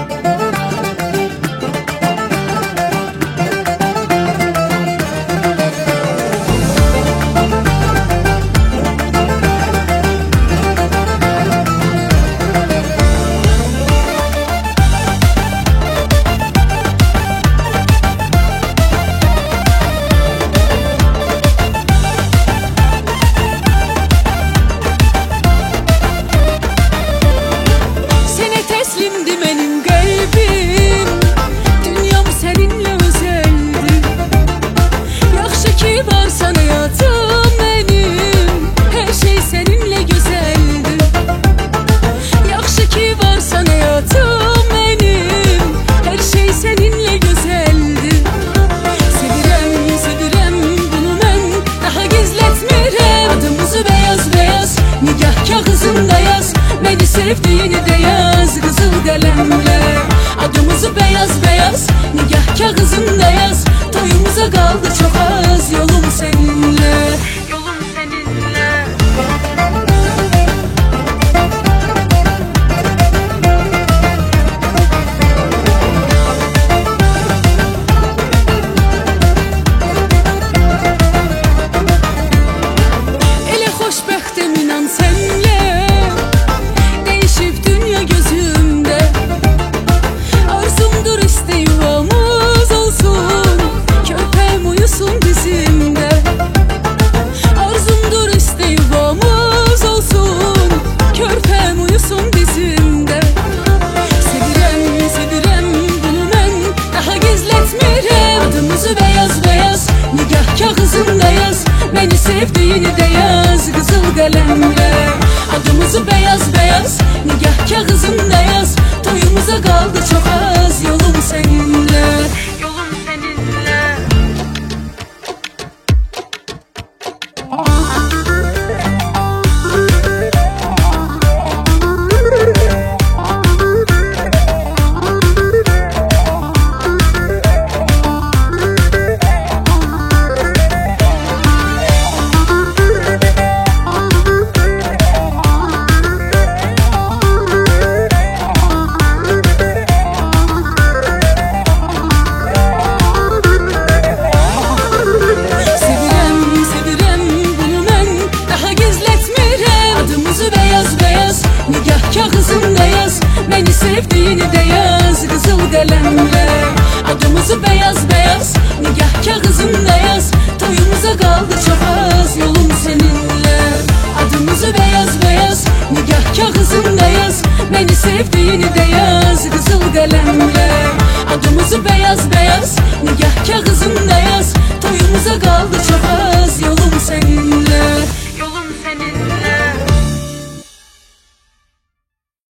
Sevdiğini de yaz kızıl kalemle. Adımızı beyaz beyaz nikah kağıdında yaz. Toyumuza kaldı çok az, yolum seninle. Yolum seninle. Ele xoşbəxtim inan senle. Beni sevdiğini de yaz kızıl kalemle. Adımızı beyaz beyaz nikah kağıdında yaz. Toyumuza kaldı çok az, yolum seninle. Yolum seninle. Kağıdında yaz, beni sevdiğini de yaz kızıl kalemle. Adımızı beyaz beyaz nikah kağıdında yaz. Toyumuza kaldı çok az, yolum seninle. Adımızı beyaz beyaz nikah kağıdında yaz. Beni sevdiğini de yaz kızıl kalemle. Adımızı beyaz beyaz nikah kağıdında yaz. Toyumuza kaldı çok az, yolum seninle.